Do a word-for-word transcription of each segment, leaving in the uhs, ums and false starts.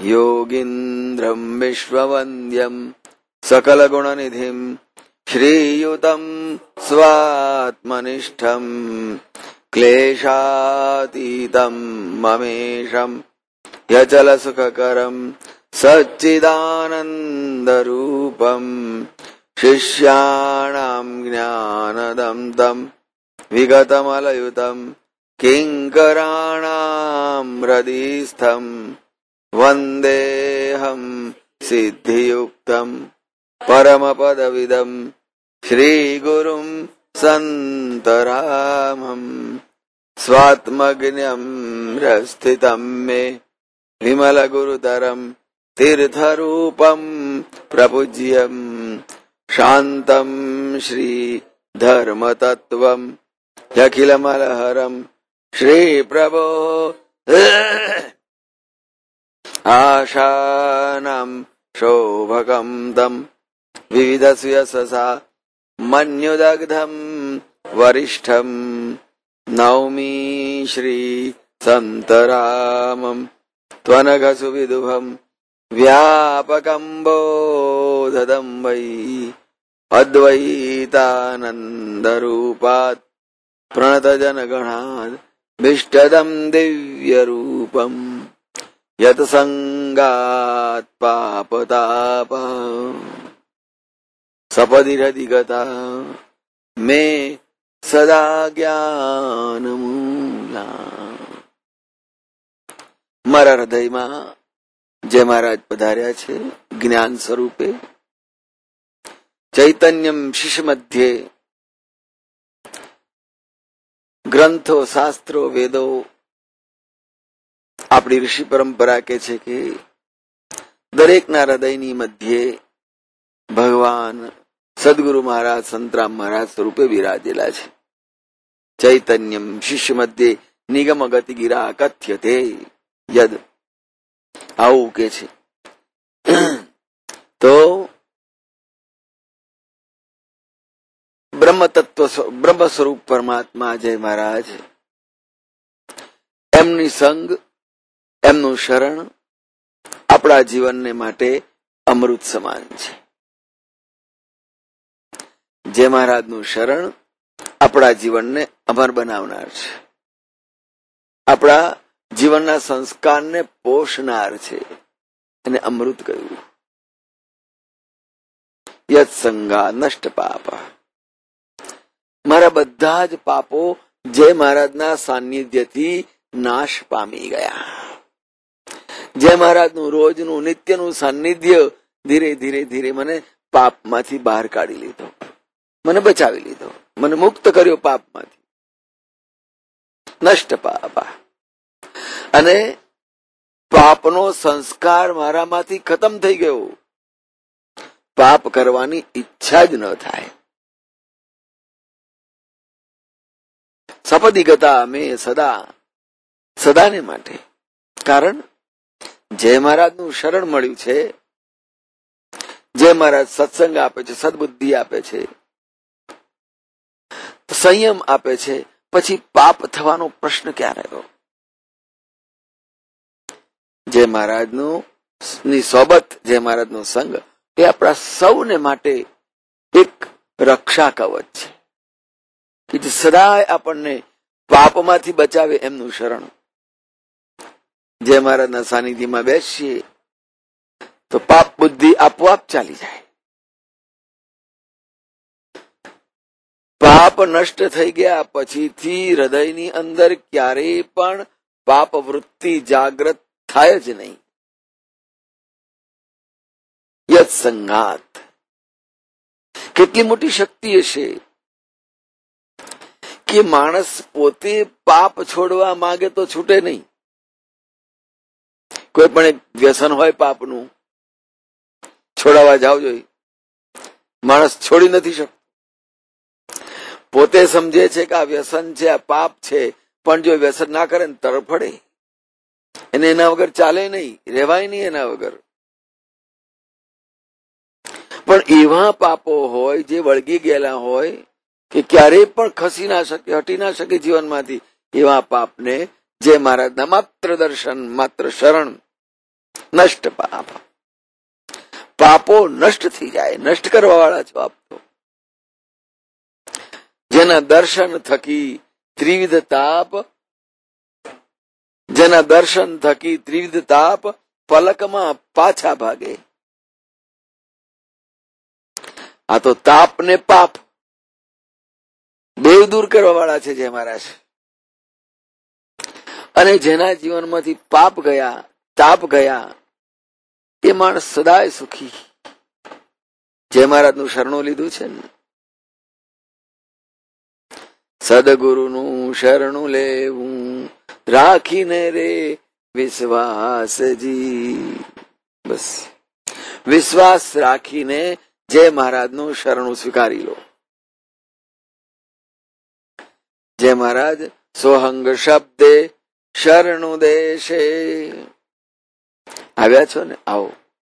योगीन्द्रं विश्ववन्द्यं सकलगुणनिधिं श्रीयुतं स्वात्मनिष्ठं क्लेशातीतं ममेशं यचलसुखकरं सच्चिदानन्दरूपं शिष्याणां ज्ञानदं तं विगतमलयुतं किङ्कराणां हृदिस्थं वन्देऽहं सिद्धियुक्तं परमपदविदं श्रीगुरुं सन्तरामं स्वात्मज्ञं स्थितं मे विमलगुरुतरं तीर्थरूपं प्रपूज्यं शान्तं श्रीधर्मतत्त्वं यखिलमलहरं श्रीप्रभो आशानां शोभकं तं विविधसुयशसा मन्युदग्धं वरिष्ठं नौमि श्री सन्तरामं त्वनघसुविदुभं व्यापकं बोधदं वै अद्वैतानन्दरूपात् प्रणतजनगणात् भीष्टदं दिव्यरूपम् यत्सङ्गात् पापताप सपदिरधिगता मे सदा ज्ञानमूला। મારા હૃદયમાં જે મહારાજ પધાર્યા છે જ્ઞાન સ્વરૂપે, ચૈતન્યમ શિશ મધ્યે ગ્રંથો શાસ્ત્રો વેદો આપણી ઋષિ પરંપરા કે છે કે દરેકના હૃદયની મધ્યે ભગવાન સદગુરુ મહારાજ સંતરામ મહારાજ સ્વરૂપે વિરાજેલા છે. ચૈતન્યમ શિષ્ય મધ્યે નિગમ ગતિ ગિરા કથ્યતે યદ, આવું કે છે. તો બ્રહ્મ તત્વ બ્રહ્મ સ્વરૂપ પરમાત્મા જય મહારાજ, એમની સંગ એમનું શરણ આપણા જીવનને માટે અમૃત સમાન છે. જે મહારાજનું શરણ આપણા જીવનને અમર બનાવનાર છે, આપણા જીવનના સંસ્કારને પોષનાર છે, એને અમૃત કહ્યું. યત સંગા નષ્ટ પાપ, મારા બધા જ પાપો જે મહારાજના સાનિધ્યથી નાશ પામી ગયા. જે મહારાજનું રોજનું નિત્યનું સાનિધ્ય ધીરે ધીરે ધીરે મને પાપમાંથી બહાર કાઢી લીધો, મને બચાવી લીધો, મને મુક્ત કર્યો પાપમાંથી. નષ્ટ પાપા, અને પાપનો સંસ્કાર મારામાંથી ખતમ થઈ ગયો. પાપ કરવાની ઈચ્છા જ ન થાય. સપદિગતા અમે સદા, સદાને માટે. કારણ જે મહારાજનું શરણ મળ્યું છે, જે મહારાજ સત્સંગ આપે છે, સદબુદ્ધિ આપે છે, સંયમ આપે છે, પછી પાપ થવાનો પ્રશ્ન ક્યાં રહ્યો? જે મહારાજનું ની સોબત, જે મહારાજનો સંગ, એ આપણા સૌને માટે એક રક્ષા કવચ છે કે જે સદાય આપણને પાપમાંથી બચાવે. એમનું શરણ, જે મહારાજના સાનિધ્યમાં બેસીએ તો પાપ બુદ્ધિ આપોઆપ ચાલી જાય. પાપ નષ્ટ થઈ ગયા પછીથી હૃદયની અંદર ક્યારેય પણ પાપ વૃત્તિ જાગ્રત થાય જ નહીં. યત સંગાત, કેટલી મોટી શક્તિ હશે કે માણસ પોતે પાપ છોડવા માંગે તો છૂટે નહીં. કોઈ પણ એક વ્યસન હોય પાપનું, છોડાવવા જાવ જોઈએ, માણસ છોડી નથી શકતો. પોતે સમજે છે કે આ વ્યસન છે, આ પાપ છે, પણ જો વ્યસન ના કરે ને તરફડે, એને એના વગર ચાલે નહીં, રહેવાય નહીં એના વગર. પણ એવા પાપો હોય જે વળગી ગયેલા હોય કે ક્યારેય પણ ખસી ના શકે, હટી ના શકે જીવનમાંથી, એવા પાપને જે મહારાજના માત્ર દર્શન, માત્ર શરણ, નષ્ટ પાપ. પાપો નષ્ટ થઈ જાય, નષ્ટ કરવા વાળા છો આપ તો. જેના દર્શન થકી ત્રિવિધ તાપ, જેના દર્શન થકી ત્રિવિધ તાપ પલકમાં પાછા ભાગે. આ તો તાપ ને પાપ બેવ દૂર કરવા વાળા છે જય મહારાજ. અને જેના જીવનમાંથી પાપ ગયા, તાપ ગયા, એ માણસ સદાય સુખી. જય મહારાજનું શરણું લીધું છે ને. સદગુરુનું શરણું લેવું રાખીને રે વિશ્વાસજી. બસ વિશ્વાસ રાખીને જય મહારાજનું શરણું સ્વીકારી લો. જય મહારાજ સોહંગ શબ્દે શરણું દેશે. આવ્યા છો ને, આવો.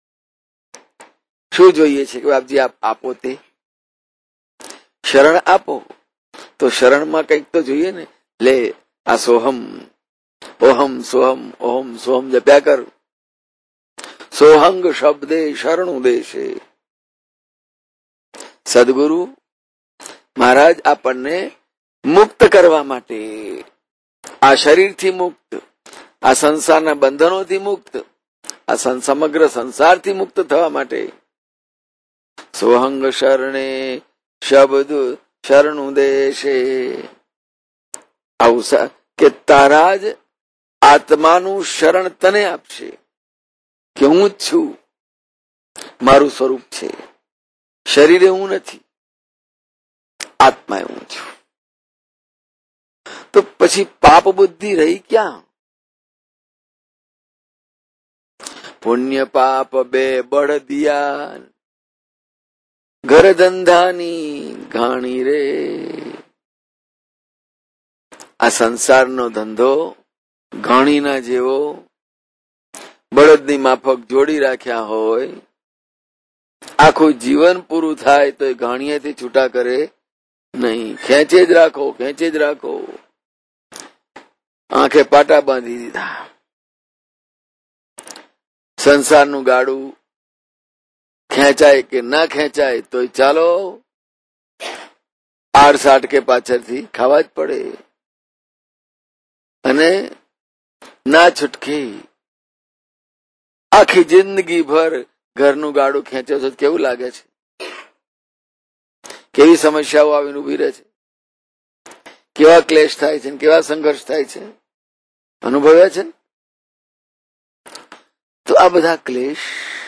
શું જોઈએ છે કે બાપજી આપ આપો, તે શરણ આપો. તો શરણમાં કંઈક તો જોઈએ ને. લે આ સોહમ, ઓહમ સોહમ, ઓહમ સોહમ જપ્યા કર. સોહંગ શબ્દે શરણું દેશે. સદગુરુ મહારાજ આપણને મુક્ત કરવા માટે, આ શરીરથી મુક્ત, આ સંસારના બંધનોથી મુક્ત, આ સમગ્ર સંસારથી મુક્ત થવા માટે સોહંગ શરણે શબ્દ શરણું દેશે. આવું કે તારા જ આત્માનું શરણ તને આપશે કે હું જ છું, મારું સ્વરૂપ છે. શરીરે હું નથી, આત્મા હું છું. તો પછી પાપ બુદ્ધિ રહી ક્યાં? પુણ્ય પાપ બે બળ દિયા, ઘર ધંધાની ઘાણી રે. આ સંસારનો ધંધો ઘાણીના જેવો, બળદની માફક જોડી રાખ્યા હોય. આખું જીવન પૂરું થાય તો એ ઘાણીએથી છૂટા કરે નહીં. ખેંચે જ રાખો, ખેંચે જ રાખો. આંખે પાટા બાંધી દીધા. સંસારનું ગાડું ખેંચાય કે ના ખેંચાય તો ચાલો, આડસાટ કે પાછળથી ખાવા જ પડે. અને ના છૂટકે આખી જિંદગી ભર ઘરનું ગાડું ખેંચો છો, કેવું લાગે છે? કેવી સમસ્યાઓ આવીને ઉભી રહે છે, કેવા ક્લેશ થાય છે, કેવા સંઘર્ષ થાય છે, અનુભવ્યા છે. તો આ બધા ક્લેશ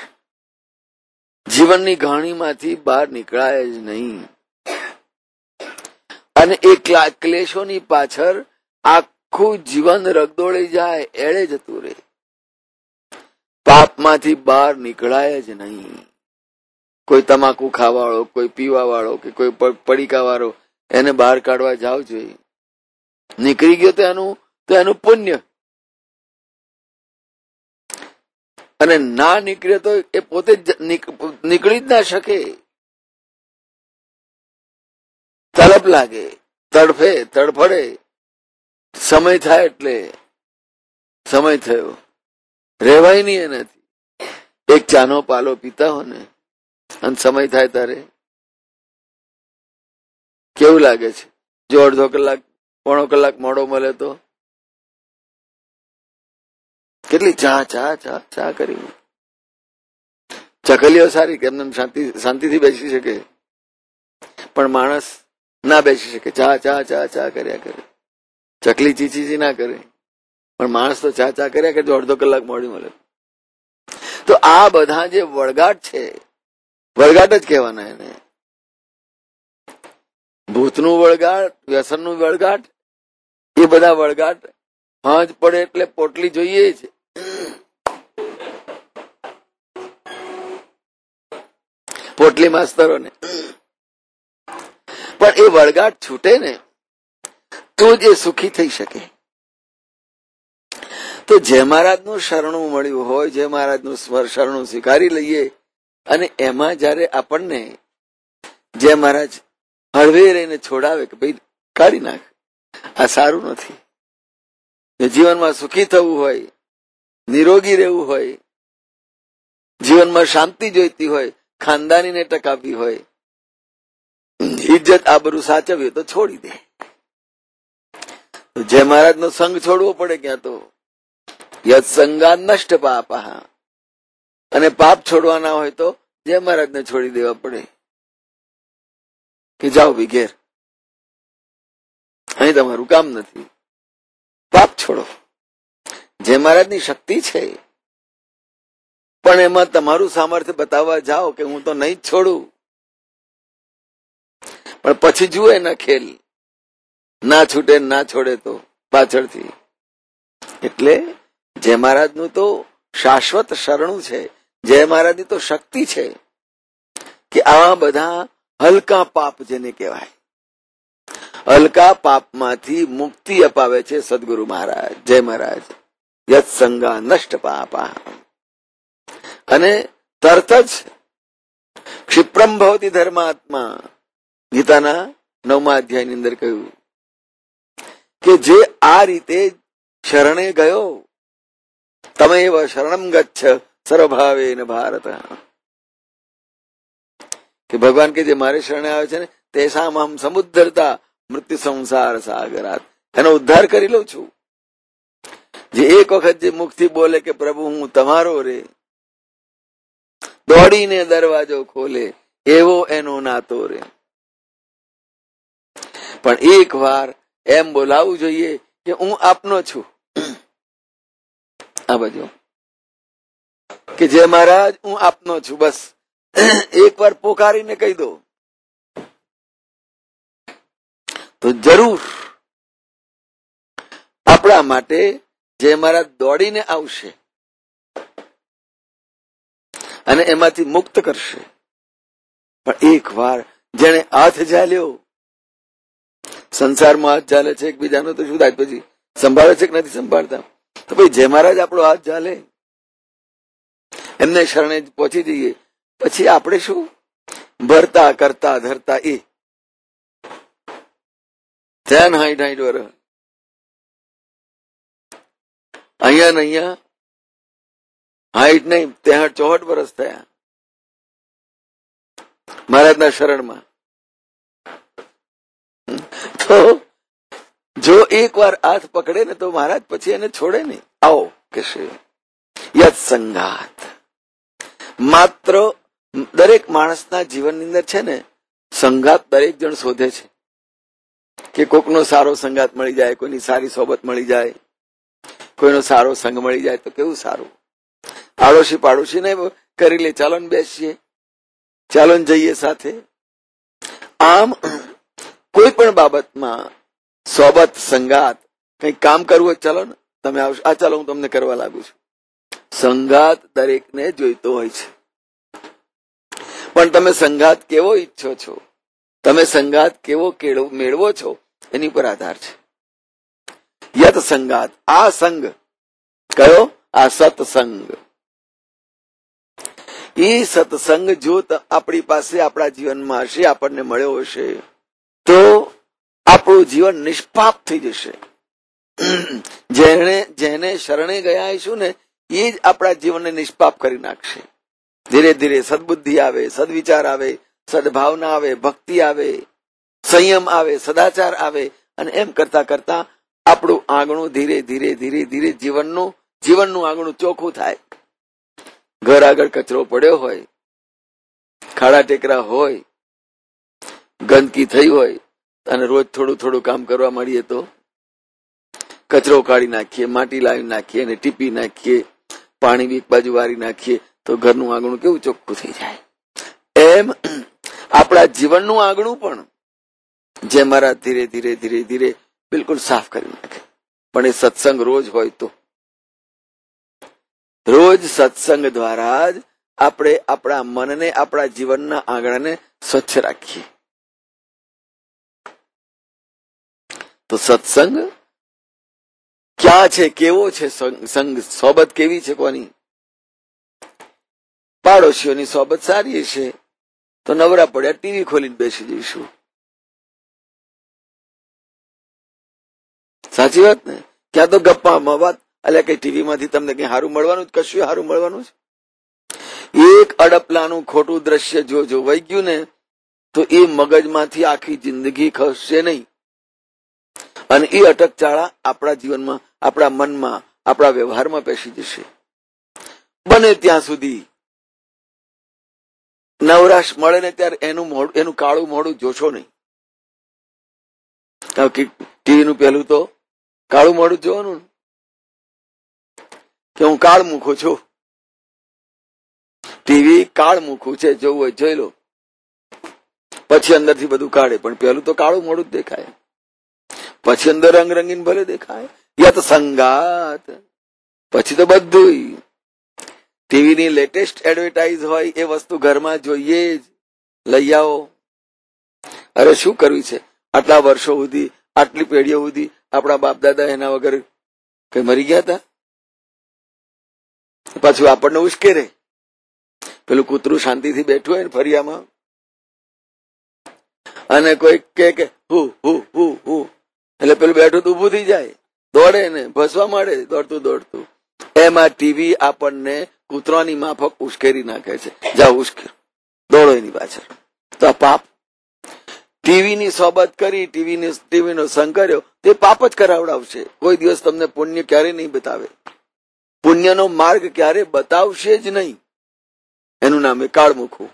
જીવનની ઘાણીમાંથી બહાર નીકળાય જ નહીં. અને એ ક્લેશોની પાછળ આખું જીવન રગદોળી જાય, એળે જતું રહે. પાપમાંથી બહાર નીકળાય જ નહીં. કોઈ તમાકુ ખાવા વાળો, કોઈ પીવા વાળો કે કોઈ પડીકા વાળો, એને બહાર કાઢવા જાવ જોઈએ. નીકળી ગયો તો એનું તો એનું પુણ્ય, અને ના નીકળે તો એ પોતે નીકળી જ ના શકે. તડપ લાગે, તડફે, તડફડે. સમય થાય એટલે સમય થયો, રહેવાય નહીં એનાથી. એક ચાનો પાલો પીતા હો ને, અને સમય થાય ત્યારે કેવું લાગે છે? જો અડધો કલાક, પોણો કલાક મોડો મળે તો કેટલી ચા ચા ચા ચા કરી. ચકલીઓ સારી કે એમને શાંતિ શાંતિથી બેસી શકે, પણ માણસ ના બેસી શકે. ચા ચા ચા ચા કર્યા કરે. ચકલી ચીચી ના કરે, પણ માણસ તો ચા ચા કર્યા કરે જો અડધો કલાક મોડી મળે. તો આ બધા જે વળગાટ છે, વળગાટ જ કહેવાના એને. ભૂતનું વળગાટ, વ્યસનનું વળગાટ, એ બધા વળગાટ હાજ પડે એટલે પોટલી જોઈએ જ. પોટલી માસ્તરોને પણ એ વળગાટ છૂટે ને તો જ એ સુખી થઈ શકે. તો જય મહારાજનું શરણું મળ્યું હોય, જય મહારાજનું શરણું સ્વીકારી લઈએ, અને એમાં જયારે આપણને જય મહારાજ હળવે રહીને છોડાવે કે ભાઈ કાઢી નાખ, આ સારું નથી. જીવનમાં સુખી થવું હોય, નિરોગી રહેવું હોય, જીવનમાં શાંતિ જોઈતી હોય, ખાનદાનીને ટકાવવી હોય, ઇજ્જત આબરૂ સાચવવી તો છોડી દે. જય મહારાજ નો સંગ છોડવો પડે ક્યાં તો. યત સંગા નષ્ટ પાપા. અને પાપ છોડવાના હોય તો જય મહારાજ ને છોડી દેવા પડે કે જાઓ ભી ઘેર, અહીં તમારું કામ નથી, પાપ છોડો. જય મહારાજની શક્તિ છે, પણ એમાં તમારું સામર્થ્ય બતાવવા જાઓ કે હું તો નહીં જ છોડું. પણ પછી જુએ ના ખેલ, ના છૂટે ના છોડે તો પાછળથી. એટલે જય મહારાજનું તો શાશ્વત શરણું છે. જય મહારાજની તો શક્તિ છે કે આવા બધા હલકા પાપ જેને કહેવાય, હલકા પાપમાંથી મુક્તિ અપાવે છે સદગુરુ મહારાજ. જય મહારાજ. યત સંગા નષ્ટ પાપા. અને તરત જ ક્ષિપ્રમ ભવતી ધર્માત્મા, ગીતાના નવમા અધ્યાયની અંદર કહ્યું કે જે આ રીતે શરણે ગયો, તમે એવ શરણમ ગચ્છ સર્વભાવેન ભારત, કે ભગવાન કે જે મારે શરણે આવે છે ને તેસામ હમ સમુદ્ધરતા મૃત્યુ સંસાર સાગરાત, એનો ઉદ્ધાર કરી લઉં છું. જે એક વખત જે મુખથી બોલે કે પ્રભુ હું તમારો રે, દોડીને દરવાજો ખોલે એવો એનો નાતો રે. પણ એક વાર એમ બોલાવવું જોઈએ કે હું આપનો છું. આ બાજુ કે જય મહારાજ હું આપનો છું, બસ એક વાર પોકારીને કહી દો તો જરૂર આપણા માટે જય મહારાજ દોડીને આવશે અને એમાંથી મુક્ત કરશે. પણ એક વાર જેને હાથ ઝાલ્યો, સંસારમાં હાથ ઝાલે છે એકબીજાનો તો શું થાય, પછી સંભાળે છે કે નથી સંભાળતા, તો ભાઈ જય મહારાજ આપણો હાથ ઝાલે, એમને શરણે પહોંચી જઈએ, પછી આપણે શું ભરતા કરતા ધરતા એ ધ્યાન હાઈટ હાઈટ વર અહીંયા ને અહીંયા હાઈટ નહીં ત્યાં ચોહટ વર્ષ થયા મહારાજના શરણમાં. તો જો એક વાર હાથ પકડે ને તો મહારાજ પછી એને છોડે નહીં. આવો કે યત સંગાત. માત્ર દરેક માણસના જીવનની અંદર છે ને સંગાત દરેક જણ શોધે છે કે કોકનો સારો સંગાત મળી જાય, કોઈની સારી સોબત મળી જાય, કોઈનો સારો સંગ મળી જાય તો કેવું સારું. આડોશી પાડોશી ને કરી લે, ચાલો ને બેસીએ, ચાલો ને જઈએ સાથે. આમ કોઈ પણ બાબતમાં સોબત સંગાત, કઈ કામ કરવું હોય ચાલો ને તમે આવશો, આ ચાલો હું તમને કરવા લાગુ છું. સંગાત દરેકને જોઈતો હોય છે, પણ તમે સંગાત કેવો ઈચ્છો છો, તમે સંગાત કેવો મેળવો છો એની પર આધાર છે. યત સંગાત, આ સંગ કયો, આ સત્સંગ. એ સત્સંગ જો આપણી પાસે આપણા જીવનમાં હશે, આપણને મળ્યો હશે તો આપણું જીવન નિષ્પાપ થઈ જશે. જેને જેને શરણે ગયા હશું ને એ જ આપણા જીવનને નિષ્પાપ કરી નાખશે. ધીરે ધીરે સદબુદ્ધિ આવે, સદવિચાર આવે, સદભાવના આવે, ભક્તિ આવે, સંયમ આવે, સદાચાર આવે, અને એમ કરતા કરતા આપણું આંગણું ધીરે ધીરે ધીરે ધીરે જીવનનું જીવનનું આંગણું ચોખ્ખું થાય. ઘર આગળ કચરો પડ્યો હોય, ખાડા ટેકરા હોય, ગંદકી થઈ હોય અને રોજ થોડું થોડું કામ કરવા માંડીએ તો કચરો કાઢી નાખીએ, માટી લાવી નાખીએ અને ટીપી નાખીએ, પાણી એક બાજુ વારી નાખીએ તો ઘરનું આંગણું કેવું ચોખ્ખું થઈ જાય. એમ આપણા જીવનનું આંગણું પણ જે મારા ધીરે ધીરે ધીરે ધીરે બિલકુલ સાફ કરી નાખે. પણ એ સત્સંગ રોજ હોય તો, રોજ સત્સંગ દ્વારા જ આપણે આપણા મનને, આપણા જીવનના આંગણાને સ્વચ્છ રાખીએ. તો સત્સંગ ક્યાં છે, કેવો છે સંગ, સોબત કેવી છે કોની? પાડોશીઓની સોબત સારી છે તો નવરા પડ્યા ટીવી ખોલીને બેસી જઈશું. સાચી વાત ને? ક્યાં તો ગપ્પામાં વાત, અલ્યા કઈ ટીવી માંથી તમને કઈ સારું મળવાનું, કશું સારું મળવાનું છે? એક અડપલાનું ખોટું દ્રશ્ય જો જોવાઈ ગયું ને તો એ મગજમાંથી આખી જિંદગી ખસશે નહીં, અને એ અટકચાળા આપણા જીવનમાં, આપણા મનમાં, આપણા વ્યવહારમાં પેસી જશે. બને ત્યાં સુધી નવરાશ મળે ને ત્યારે એનું મોડું, એનું કાળું મોડું જોશો નહીં. ટીવી નું પહેલું તો કાળું મોડું જોવાનું કે હું કાળ મૂકું છું, ટીવી કાળ મૂકું છે, જોવું હોય જોઈ લો, પછી અંદરથી બધું કાઢે, પણ પેલું તો કાળું મોડું જ દેખાય, પછી અંદર રંગ રંગીન ભલે દેખાય. યા તો સંગાત, પછી તો બધું. ટીવીની લેટેસ્ટ એડવર્ટાઇઝ હોય એ વસ્તુ ઘરમાં જોઈએ જ, લઈ આવો. અરે શું કરવી છે, આટલા વર્ષો સુધી, આટલી પેઢીઓ સુધી આપણા બાપ દાદા એના વગર કઈ મરી ગયા હતા? પાછું આપણને ઉશ્કેરે. પેલું કૂતરું શાંતિથી બેઠું હોય ને ફરિયામાં, અને કોઈ કે હુ હુ હુ હુ એટલે પેલું બેઠું ઉભું થઈ જાય, દોડે ને ભસવા માંડે દોડતું દોડતું. એમાં ટીવી આપણને કૂતરાની માફક ઉશ્કેરી નાખે છે, જાઓ ઉશ્કેર, દોડો એની પાછળ. તો આ પાપ. ટીવીની સોબત કરી, ટીવીની ટીવીનો સંગ કર્યો, તે પાપ જ કરાવડાવશે. કોઈ દિવસ તમને પુણ્ય ક્યારે નહીં બતાવે, પુણ્યનો માર્ગ ક્યારે બતાવશે જ નહીં. એનું નામ એ કાળ મૂકવું.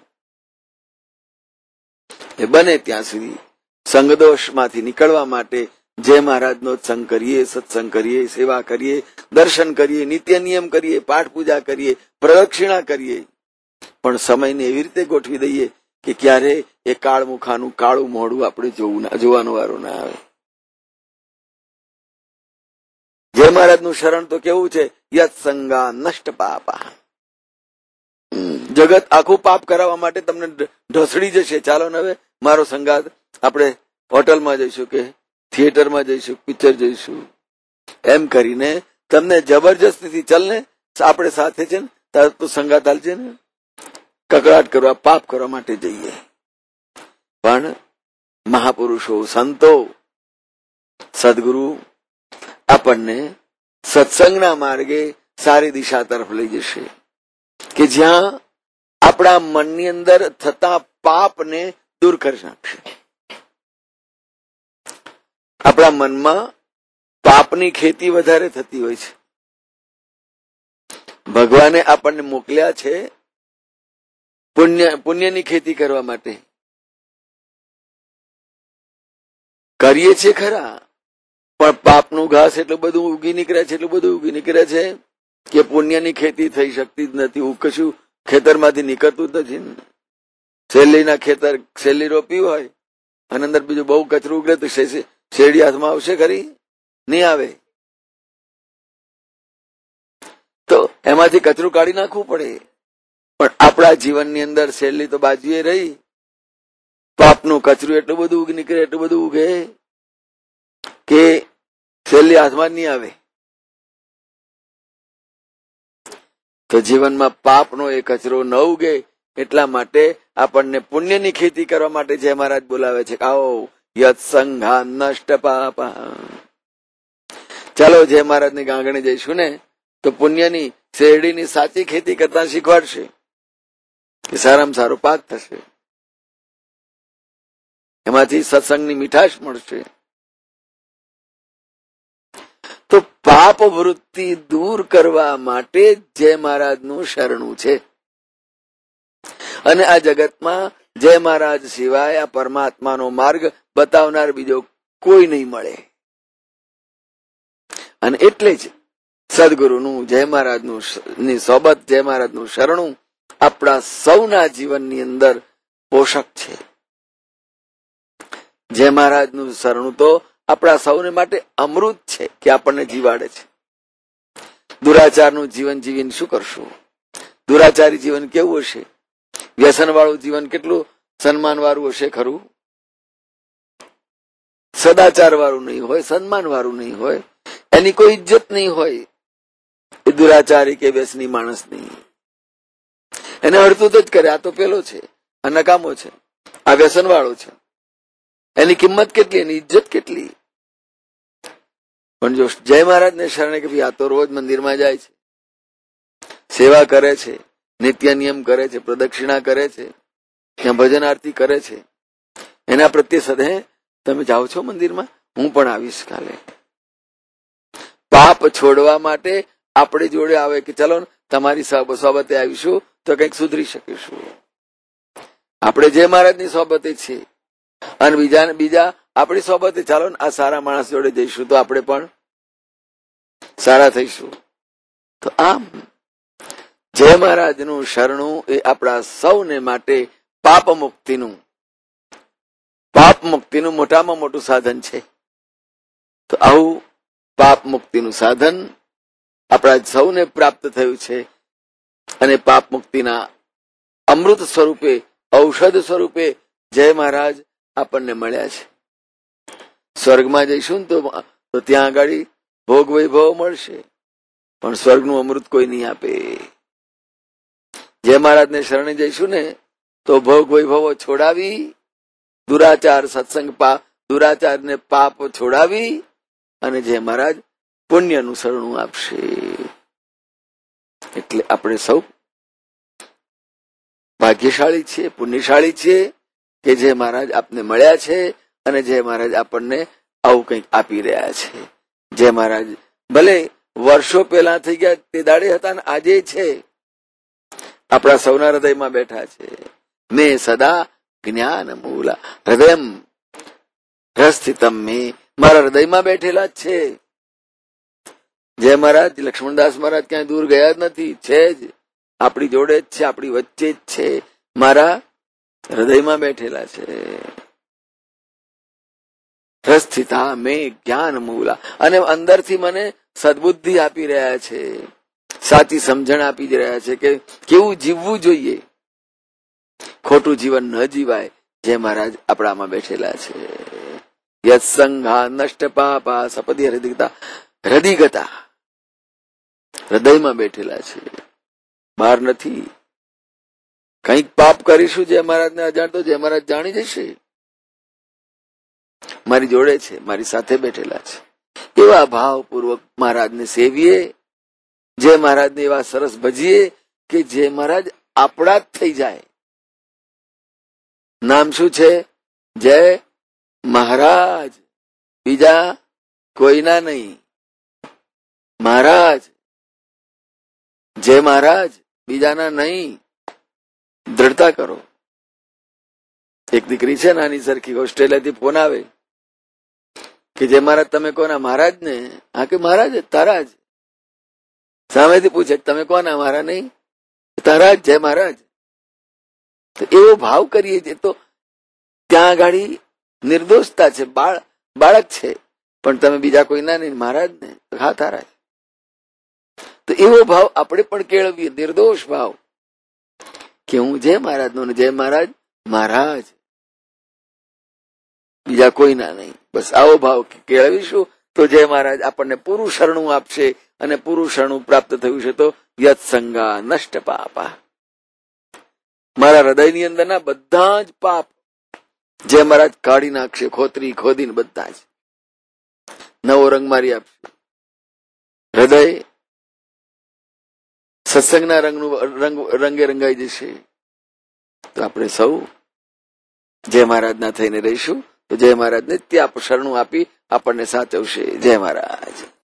એ બને ત્યાં સુધી સંગદોષમાંથી નીકળવા માટે જય મહારાજનો સંગ કરીએ, સત્સંગ કરીએ, સેવા કરીએ, દર્શન કરીએ, નિત્ય નિયમ કરીએ, પાઠ પૂજા કરીએ, પ્રદક્ષિણા કરીએ, પણ સમયને એવી રીતે ગોઠવી દઈએ કે ક્યારે એ કાળમુખાનું કાળું મોઢું આપણે જોવું જોવાનો વારો ના આવે. જય મહારાજનું શરણ તો કેવું છે, યત સંગા નષ્ટ પાપા. જગત આખું પાપ કરાવવા માટે તમને ઢસડી જશે. ચાલો ને હવે મારો સંગાત, આપણે હોટલમાં જઈશું કે થિયેટરમાં જઈશું, પિક્ચર જોઈશું, એમ કરીને તમને જબરજસ્તીથી ચાલ ને આપણે સાથે છે ને તાર તો સંગાત હાલશે ને, કકડાટ કરવા, પાપ કરવા માટે જઈએ. પણ મહાપુરુષો, સંતો, સદગુરુ આપણને સત્સંગના માર્ગે સારી દિશા તરફ લઈ જશે, કે જ્યાં આપણા મનની અંદર થતા પાપને દૂર કરી નાખશે. આપણા મનમાં પાપની ખેતી વધારે થતી હોય છે. ભગવાને આપણને મોકલ્યા છે પુણ્ય પુણ્યની ખેતી કરવા માટે. કરીએ છીએ ખરા, પણ પાપનું ઘાસ એટલું બધું ઉગી નીકળે છે, એટલું બધું ઉગી નીકળે છે કે પુણ્યની ખેતી થઈ શકતી જ નથી. હું કશું ખેતરમાંથી નીકળતું જ નથી. શેરડીના ખેતર, શેરડી રોપી હોય અને અંદર બીજું બહુ કચરું ઉગડે તો શેરડી હાથમાં આવશે ખરી? નહીં આવે. તો એમાંથી કચરું કાઢી નાખવું પડે. પણ આપણા જીવનની અંદર શેરડી તો બાજુએ રહી, પાપનું કચરું એટલું બધું ઉગી નીકળે, એટલું બધું ઉગે કે શેરડી હાથમાં જ નહીં આવે. તો જીવનમાં પાપનો એ કચરો ન ઉગે એટલા માટે આપણને પુણ્યની ખેતી કરવા માટે જય મહારાજ બોલાવે છે. આવો યત સંઘા નષ્ટ પાપા. ચાલો જય મહારાજની ગાંગણે જઈશું ને તો પુણ્યની શેરડીની સાચી ખેતી કરતા શીખવાડશે કે સારામાં સારો પાક થશે, એમાંથી સત્સંગની મીઠાશ મળશે. તો પાપ વૃત્તિ દૂર કરવા માટે જય મહારાજનું શરણું છે. અને આ જગતમાં જય મહારાજ સિવાય આ પરમાત્માનો માર્ગ બતાવનાર બીજો કોઈ નહીં મળે. અને એટલે જ સદગુરુનું, જય મહારાજનું ની સોબત, જય મહારાજનું શરણું આપણા સૌના જીવનની અંદર પોષક છે. જય મહારાજનું શરણું તો આપણા સૌને માટે અમૃત છે કે આપણને જીવાડે છે. દુરાચારનું જીવન જીવીને શું કરશું? દુરાચારી જીવન કેવું હશે? વ્યસન વાળું જીવન કેટલું સન્માન વાળું હશે ખરું? સદાચાર વાળું નહીં હોય, સન્માન વાળું નહીં હોય, એની કોઈ ઇજ્જત નહીં હોય. એ દુરાચારી કે વ્યસની માણસ નહીં. એને હડતું જ કરે, આ તો પેલો છે, આ નકામો છે, આ વ્યસન વાળો છે. એની કિંમત કેટલી, એની ઇજ્જત કેટલી? પણ જો જય મહારાજ ને શરણે કે ભાઈ આ તો રોજ મંદિરમાં જાય છે, સેવા કરે છે, નિત્ય નિયમ કરે છે, પ્રદક્ષિણા કરે છે, ત્યાં ભજન આરતી કરે છે, એના પ્રત્યે સદે તમે જાઓ છો મંદિરમાં, હું પણ આવીશ કાલે. પાપ છોડવા માટે આપણે જોડે આવે કે ચલો તમારી સોબતે આવીશું તો કંઈક સુધરી શકીશું. આપણે જે મહારાજની સોબતે છે અને બીજા બીજા આપણી સોબતે ચાલો ને આ સારા માણસ જોડે જઈશું તો આપણે પણ સારા થઈશું. તો આમ જય મહારાજનું શરણું એ આપણા સૌને માટે પાપ મુક્તિનું પાપ મુક્તિનું મોટામાં મોટું સાધન છે. તો આવું પાપ મુક્તિનું સાધન આપણા સૌને પ્રાપ્ત થયું છે અને પાપ મુક્તિના અમૃત સ્વરૂપે, ઔષધ સ્વરૂપે જય મહારાજ આપણને મળ્યા છે. સ્વર્ગમાં જઈશું ને તો ત્યાં આગળ ભોગ વૈભવ મળશે, પણ સ્વર્ગનું અમૃત કોઈ નહીં આપે. જય મહારાજને શરણે જઈશું ને તો ભોગ વૈભવો છોડાવી, દુરાચાર સત્સંગ પાપ દુરાચાર ને પાપ છોડાવી અને જય મહારાજ પુણ્યનું શરણું આપશે. એટલે આપણે સૌ ભાગ્યશાળી છીએ, પુણ્યશાળી છીએ કે જય મહારાજ આપને મળ્યા છે અને જય મહારાજ આપણને આવું કંઈક આપી રહ્યા છે. જય મહારાજ ભલે વર્ષો પહેલા થઈ ગયા તે દાડે હતા ને આજે છે, આપણા સૌના હૃદયમાં બેઠા છે. મેં સદા જ્ઞાન મૂલા હૃદયમ હૃસ્થિતમ મેં, મારા હૃદયમાં બેઠેલા જ છે. જય મહારાજ લક્ષ્મણદાસ મહારાજ ક્યાંય દૂર ગયા જ નથી, છે જ આપણી જોડે જ છે, આપણી વચ્ચે જ છે, મારા હૃદયમાં બેઠેલા છે. હૃસ્થિતા મેં જ્ઞાન મૂલા, અને અંદરથી મને સદબુદ્ધિ આપી રહ્યા છે, સાચી સમજણ આપી જ રહ્યા છે કે કેવું જીવવું જોઈએ, ખોટું જીવન ન જીવાય. જય મહારાજ આપણામાં બેઠેલા છે. યત્સંઘા નષ્ટ પાપા સપદિ હૃદિગતા, હૃદિગતા હૃદયમાં બેઠેલા છે, બહાર નથી. કંઈક પાપ કરીશું જય મહારાજને અજાણ તો જય મહારાજ જાણી જશે, મારી જોડે છે, મારી સાથે બેઠેલા છે. એવા ભાવપૂર્વક મહારાજને સેવીએ, જય મહારાજને એવા સરસ ભજીએ કે જય મહારાજ આપણા જ થઈ જાય. નામ શું છે? જય મહારાજ, બીજા કોઈના નહીં. મહારાજ, જય મહારાજ, બીજાના નહીં. દ્રઢતા કરો. એક દીકરી છે નાની સરખી, ઓસ્ટ્રેલિયાથી ફોન આવે કે જય મહારાજ તમે કોના? મહારાજ ને. હા કે મહારાજ તારા જ. સામેથી પૂછે તમે કોના? મારા નહીં, તારા જ. જય મહારાજ. તો એવો ભાવ કરીએ છીએ તો ત્યાં આગળ નિર્દોષતા છે, બાળ બાળક છે, પણ તમે બીજા કોઈ ના નહીં, મહારાજ ને. હા તારા જ. તો એવો ભાવ આપણે પણ કેળવીએ, નિર્દોષ ભાવ કે હું જય મહારાજ નો, જય મહારાજ મહારાજ, બીજા કોઈ ના નહીં. બસ આવો ભાવ કેળવીશું તો જય મહારાજ આપણને પૂરું શરણું આપશે, અને પૂરું શરણું પ્રાપ્ત થયું છે તો યત્સંગા નષ્ટ પાપા, મારા હૃદયની અંદરના બધા જ પાપ જય મહારાજ કાઢી નાખશે, ખોતરી ખોદીને બધા જ નવો રંગ મારી આપશે. હૃદય સત્સંગના રંગનું રંગ રંગે રંગાઈ જશે. તો આપણે સૌ જય મહારાજના થઈને રહીશું તો જય મહારાજ નિત્ય શરણું આપી આપણને સાચવશે. જય મહારાજ.